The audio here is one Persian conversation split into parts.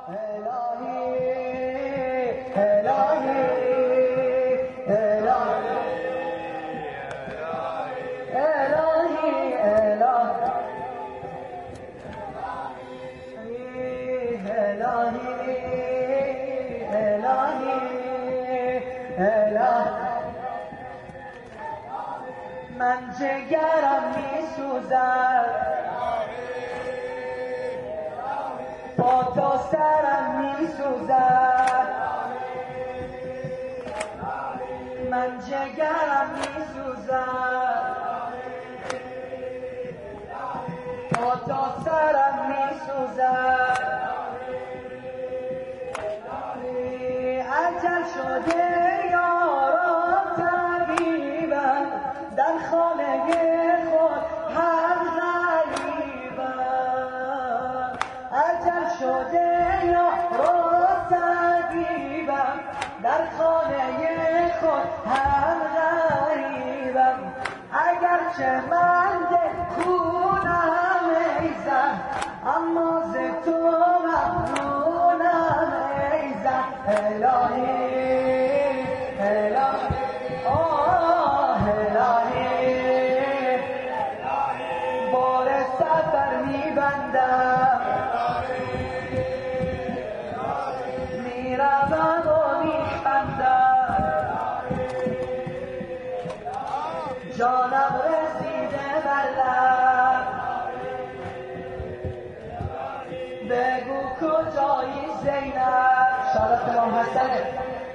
الهی الهی الهی الهی من جگرم میسوزد با تا سرم میسوزد من جگرم میسوزد با تا سرم میسوزد عجل شده یاران طبیبم در خانه خود هر غریبم عجل شده یاران طبیبم در خانه خود هر غریبم اگرچه من خونم ایزم اما ز تو ممنونم ایزم الهی الهی آه الهی بار سفر میبندم میروم و میخندم جانم رسیده بر لب بگو کجایی زینب شادت امام حسنه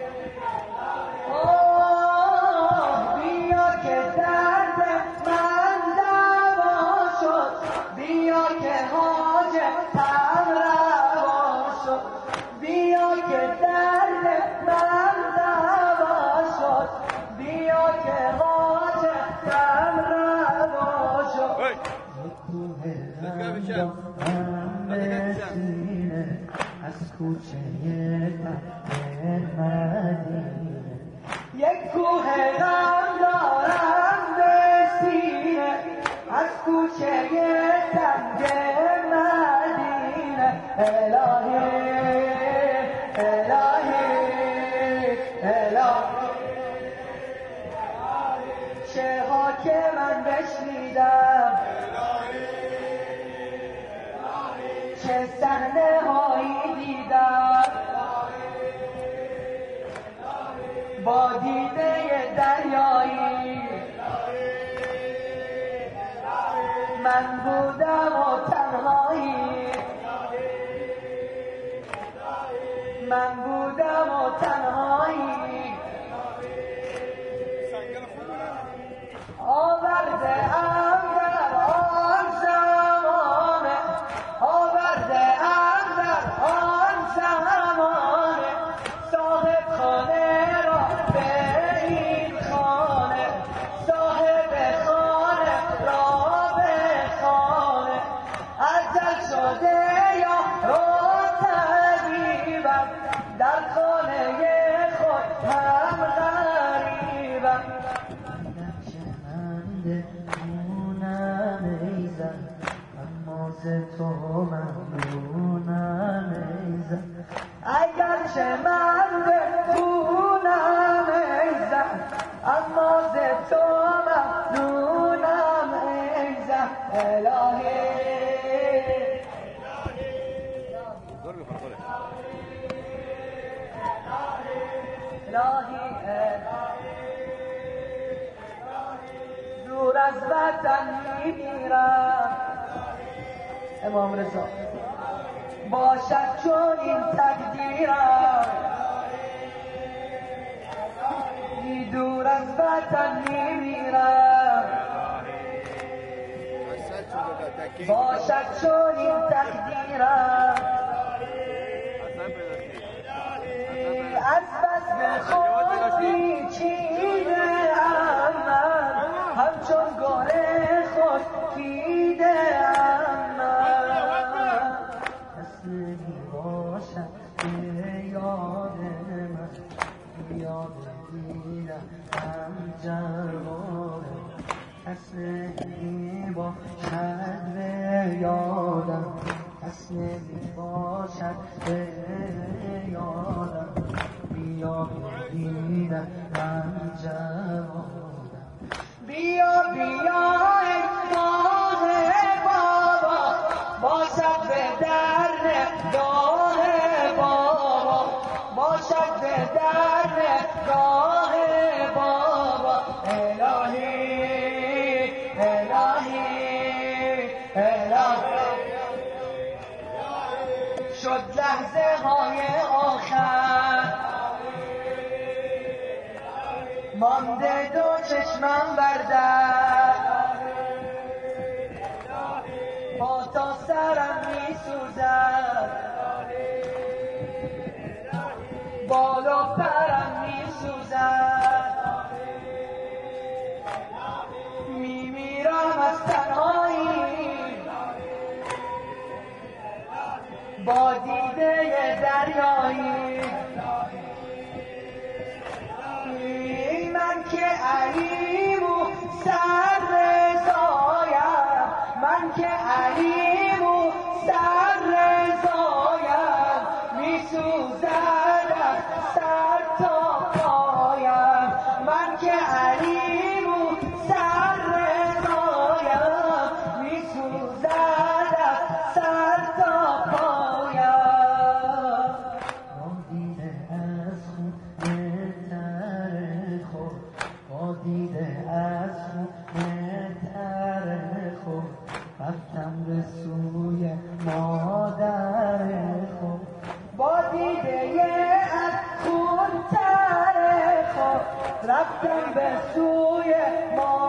بیا که درد من دوا شد بیا که حاجتم روا شد بیا که درد من دوا شد بیا که حاجتم روا شد از کوچه مدینه یک کوه غم دارم به سینه از کوچه تنگ مدینه الهی الهی الهی چه ها که من بشنیدم چه صحنه هایی دیدم با دیده دریایی من بودم و تنهایی من بودم و تنهایی آورده ام در آن زمانه آورده ام در آن زمانه صاحب خانه را به این خانه صاحب خانه را به خانه عجل شده یا رو طبیبم در خانه خود هم غریبم تو ممنونم ایزم اگرچه من بخونم ایزم اما ز تو ممنونم ایزم الهی الهی دور از وطن میمیرم امام رضا باشد چون این تقدیرم دور از وطن میمیرم باشد چون این تقدیرم از بس به خود پیچیده ام من همچون گل خود پیده ام باشد به یاد من یاد دیدم هم جوانه اصلی باشد به یادم اصلی نمی باشد به یادم. بیا ببینم من جوانم. بیا بیا ای ماه بابا باشد به در گاه بابا، باشد به در گاه بابا. الهی الهی الهی شد لحظه های آخر، مانده دو چشمم بردر، پا تا سرم می سوزد، بال و پرم می سوزد، می میرم از تنهایی با دیده دریایی. من که علیم و سر رضایم، من که علیم و سر رضایم، می سوزد از سر تا پایم. من که علیم و سر رضایم، می سوزد از سر تا پایم. دیده از خون تر خود رفتم به سوی مادر خود، با دیده از خون تر خود رفتم به سوی مادر